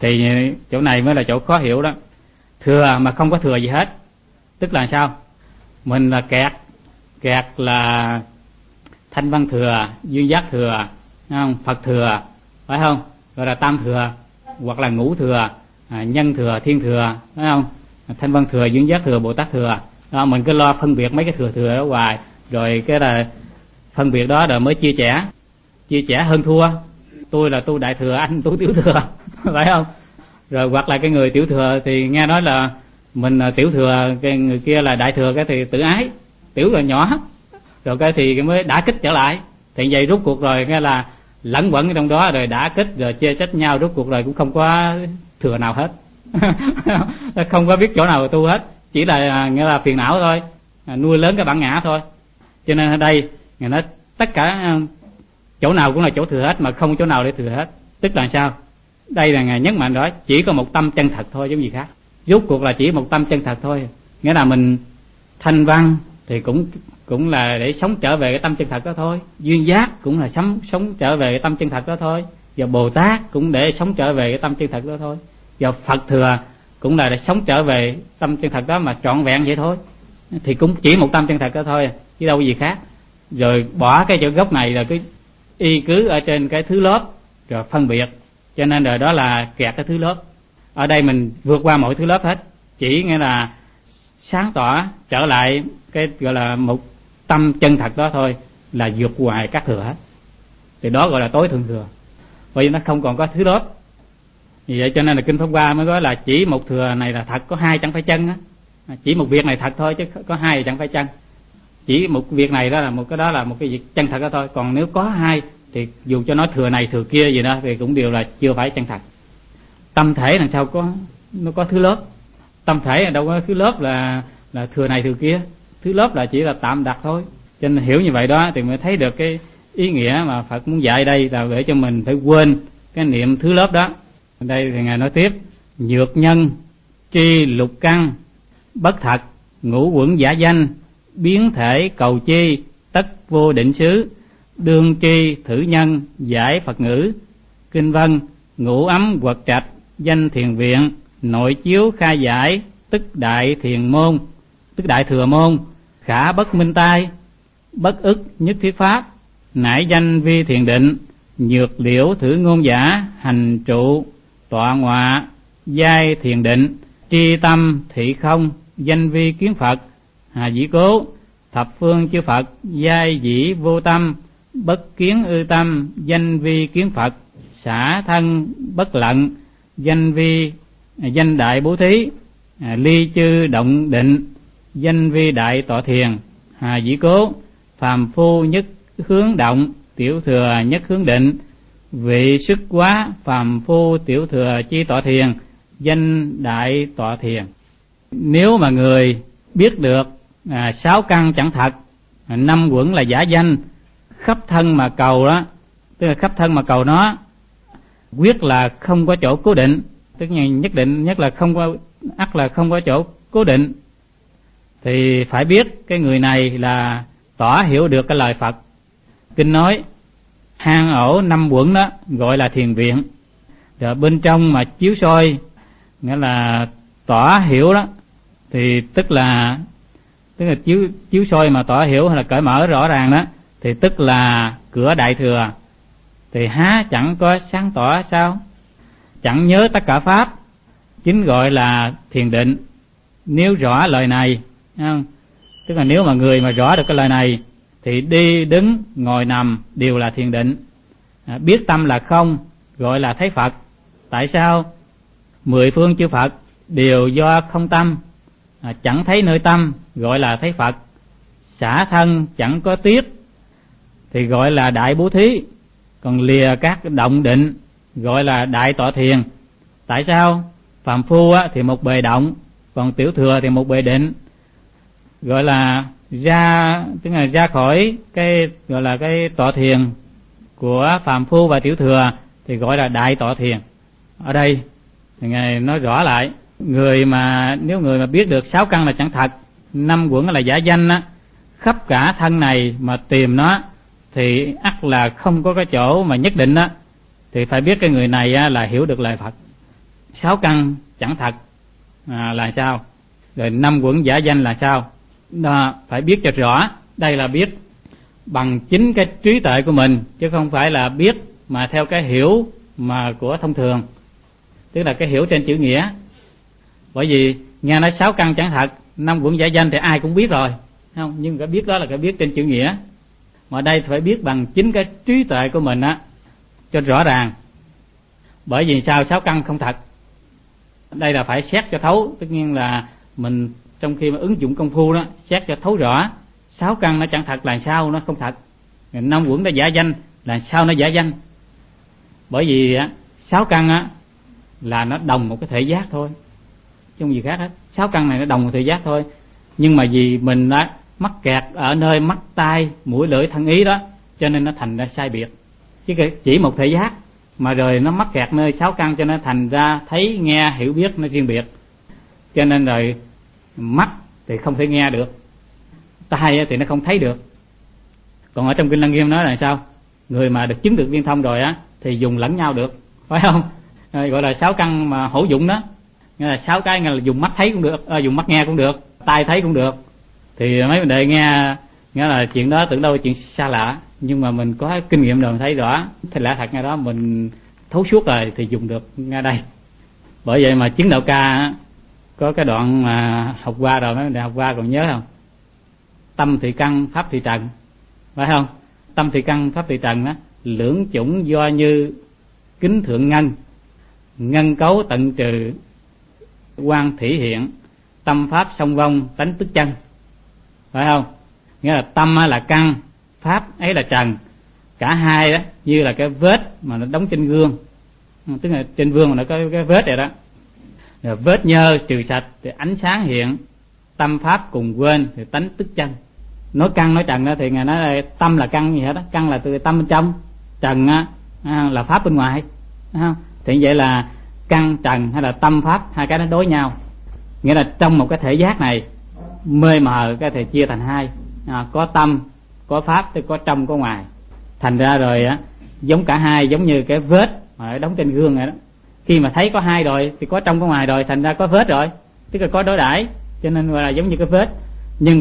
Thì chỗ này mới là chỗ khó hiểu đó. Thừa mà không có thừa gì hết, tức là sao? Mình là kẹt là thanh văn thừa, duyên giác thừa, không? Phật thừa, phải không? Gọi là tam thừa, hoặc là ngũ thừa, nhân thừa, thiên thừa, phải không? Thanh văn thừa, duyên giác thừa, Bồ Tát thừa. Đó, mình cứ lo phân biệt mấy cái thừa đó hoài, rồi cái là phân biệt đó rồi mới chia sẻ hơn thua. Tôi là tu đại thừa, anh tu tiểu thừa, phải không? Rồi hoặc là cái người tiểu thừa thì nghe nói là mình là tiểu thừa, cái người kia là đại thừa, cái thì tự ái, tiểu là nhỏ, rồi cái thì mới đả kích trở lại. Thì vậy rút cuộc rồi nghe là lẫn quẩn ở trong đó, rồi đả kích rồi chê trách nhau, rút cuộc rồi cũng không có thừa nào hết. Không có biết chỗ nào tu hết, chỉ là nghĩa là phiền não thôi, nuôi lớn cái bản ngã thôi. Cho nên ở đây người nói tất cả chỗ nào cũng là chỗ thừa hết, mà không chỗ nào để thừa hết. Tức là sao? Đây là Ngài nhấn mạnh đó, chỉ có một tâm chân thật thôi, giống gì khác. Rốt cuộc là chỉ một tâm chân thật thôi. Nghĩa là mình thanh văn thì cũng là để sống trở về cái tâm chân thật đó thôi. Duyên giác cũng là sống trở về cái tâm chân thật đó thôi. Và Bồ Tát cũng để sống trở về cái tâm chân thật đó thôi. Và Phật thừa cũng là để sống trở về tâm chân thật đó mà trọn vẹn vậy thôi. Thì cũng chỉ một tâm chân thật đó thôi, chứ đâu có gì khác. Rồi bỏ cái chỗ gốc này là cứ y cứ ở trên cái thứ lớp rồi phân biệt, cho nên rồi đó là kẹt cái thứ lớp. Ở đây mình vượt qua mọi thứ lớp hết, chỉ nghĩa là sáng tỏ trở lại cái gọi là một tâm chân thật đó thôi, là vượt ngoài các thừa hết. Thì đó gọi là tối thượng thừa, bởi vì nó không còn có thứ lớp. Vì vậy cho nên là Kinh Pháp Hoa mới nói là chỉ một thừa này là thật, có hai chẳng phải chân á. Chỉ một việc này thật thôi, chứ có hai thì chẳng phải chân. Chỉ một việc này đó là một cái việc chân thật đó thôi. Còn nếu có hai thì dù cho nó thừa này thừa kia gì đó thì cũng đều là chưa phải chân thật. Tâm thể làm sao nó có thứ lớp? Tâm thể là đâu có thứ lớp là thừa này thừa kia. Thứ lớp là chỉ là tạm đặt thôi. Cho nên hiểu như vậy đó thì mới thấy được cái ý nghĩa mà Phật muốn dạy đây, là để cho mình phải quên cái niệm thứ lớp đó. Ở đây thì Ngài nói tiếp: nhược nhân tri lục căn, bất thật ngũ quẩn giả danh, biến thể cầu chi tất vô định xứ, đương tri thử nhân giải Phật ngữ. Kinh văn: ngũ ấm quật trạch danh thiền viện, nội chiếu khai giải tức đại thừa môn. Khả bất minh tai, bất ức nhất thiết pháp, nải danh vi thiền định. Nhược liễu thử ngôn giả, hành trụ tọa ngọa giai thiền định. Tri tâm thị không, danh vi kiến Phật. Hà dĩ cố, thập phương chư Phật giai dĩ vô tâm, bất kiến ư tâm, danh vi kiến Phật. Xả thân bất lận, danh đại bố thí. Ly chư động định, danh vi đại tọa thiền. Hà dĩ cố, phàm phu nhất hướng động, tiểu thừa nhất hướng định. Vị sức quá, phàm phu tiểu thừa chi tọa thiền, danh đại tọa thiền. Nếu mà người biết được sáu căn chẳng thật, năm quẩn là giả danh, khắp thân mà cầu đó, tức là khắp thân mà cầu nó, quyết là không có chỗ cố định, tức là nhất định nhất là không có, ắt là không có chỗ cố định, thì phải biết cái người này là tỏ hiểu được cái lời Phật. Kinh nói hang ổ năm quẩn đó gọi là thiền viện, rồi bên trong mà chiếu soi, nghĩa là tỏ hiểu đó, thì tức là chiếu soi mà tỏ hiểu hay là cởi mở rõ ràng đó, thì tức là cửa đại thừa. Thì há chẳng có sáng tỏ sao? Chẳng nhớ tất cả pháp, chính gọi là thiền định. Nếu rõ lời này, không? Tức là nếu mà người mà rõ được cái lời này thì đi đứng ngồi nằm đều là thiền định. Biết tâm là không gọi là thấy Phật. Tại sao? Mười phương chư Phật đều do không tâm, chẳng thấy nơi tâm gọi là thấy Phật. Xả thân chẳng có tiếc thì gọi là đại bố thí. Còn lìa các động định gọi là đại tọa thiền. Tại sao? Phàm phu thì một bề động, còn tiểu thừa thì một bề định. Gọi là tức là ra khỏi cái gọi là cái tọa thiền của phàm phu và tiểu thừa thì gọi là đại tọa thiền. Ở đây thì Ngài nói rõ lại, nếu người mà biết được sáu căn là chẳng thật, năm quẩn là giả danh á, khắp cả thân này mà tìm nó thì ắt là không có cái chỗ mà nhất định á, thì phải biết cái người này á là hiểu được lời Phật. 6 căn chẳng thật là sao, rồi 5 quẩn giả danh là sao. Đó, phải biết cho rõ. Đây là biết bằng chính cái trí tuệ của mình, chứ không phải là biết mà theo cái hiểu mà của thông thường, tức là cái hiểu trên chữ nghĩa. Bởi vì nghe nói 6 căn chẳng thật, 5 quẩn giả danh thì ai cũng biết rồi, không? Nhưng cái biết đó là cái biết trên chữ nghĩa, mà đây phải biết bằng chính cái trí tuệ của mình á, cho rõ ràng. Bởi vì sao 6 căn không thật? Đây là phải xét cho thấu. Tất nhiên là mình trong khi mà ứng dụng công phu đó, xét cho thấu rõ 6 căn nó chẳng thật là sao nó không thật, 5 quẩn nó giả danh là sao nó giả danh. Bởi vì 6 căn á là nó đồng một cái thể giác thôi, chứ không gì khác hết. 6 căn này nó đồng một thể giác thôi, nhưng mà vì mình đã mắc kẹt ở nơi mắt tai mũi lưỡi thân ý đó, cho nên nó thành ra sai biệt. Chứ chỉ một thể giác mà rồi nó mắc kẹt nơi 6 căn, cho nên thành ra thấy nghe hiểu biết nó riêng biệt. Cho nên rồi mắt thì không thể nghe được, tai thì nó không thấy được. Còn ở trong Kinh Lăng Nghiêm nói là sao? Người mà được chứng được viên thông rồi á thì dùng lẫn nhau được, phải không? Gọi là 6 căn mà hữu dụng đó. Nghĩa là 6 cái, nghĩa là dùng mắt thấy cũng được, dùng mắt nghe cũng được, tai thấy cũng được. Thì mấy vấn đề nghe, nghĩa là chuyện đó tưởng đâu là chuyện xa lạ, nhưng mà mình có kinh nghiệm rồi mình thấy rõ thì lẽ thật ngay đó, mình thấu suốt rồi thì dùng được ngay đây. Bởi vậy mà chứng đạo ca á, có cái đoạn mà học qua rồi, mấy vấn đề học qua còn nhớ không? Tâm thì căn, pháp thì trần, phải không? Tâm thì căn, pháp thì trần á, lưỡng chủng do như kính thượng ngân, ngân cấu tận trừ quan thủy hiện, tâm pháp song vong tánh tức chân, phải không? Nghĩa là tâm là căn, pháp ấy là trần, cả hai đó như là cái vết mà nó đóng trên gương, tức là trên gương mà nó có cái vết này đó. Rồi vết nhơ trừ sạch thì ánh sáng hiện, tâm pháp cùng quên thì tánh tức chân. Nói căn nói trần đó thì ngài nói là tâm là căn gì hết đó, căn là từ tâm bên trong, trần á là pháp bên ngoài, phải không? Thì vậy là căn trần hay là tâm pháp, hai cái nó đối nhau. Nghĩa là trong một cái thể giác này mê mờ cái thể chia thành hai, có tâm có pháp, thì có trong có ngoài. Thành ra rồi á, giống cả hai, giống như cái vết mà đóng trên gương này đó. Khi mà thấy có hai rồi thì có trong có ngoài rồi, thành ra có vết rồi, tức là có đối đãi, cho nên gọi là giống như cái vết.